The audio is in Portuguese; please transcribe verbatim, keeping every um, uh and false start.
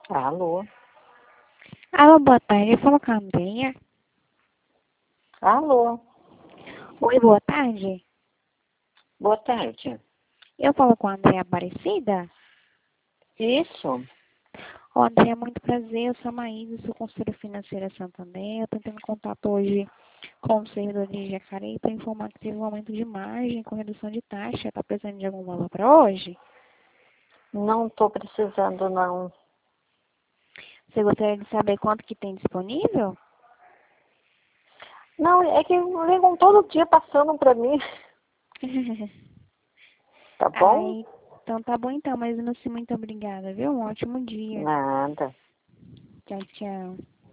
Alô? Alô, boa tarde. Fala com a Andrea. Alô? Oi, boa tarde. Boa tarde. Eu falo com a Andrea Aparecida. Isso? Ô, Andrea, muito prazer. Eu sou a Maísa, sou consultora financeira Santander. Eu estou tendo contato hoje com o servidor de Jacareí para informar que teve um aumento de margem com redução de taxa. Está precisando de algum valor para hoje? Não estou precisando, não. Você gostaria de saber quanto que tem disponível? Não, é que ligam todo dia passando para mim. Tá bom? Ai, então tá bom então, mas não se muito obrigada, viu? Um ótimo dia. Nada. Tchau, tchau.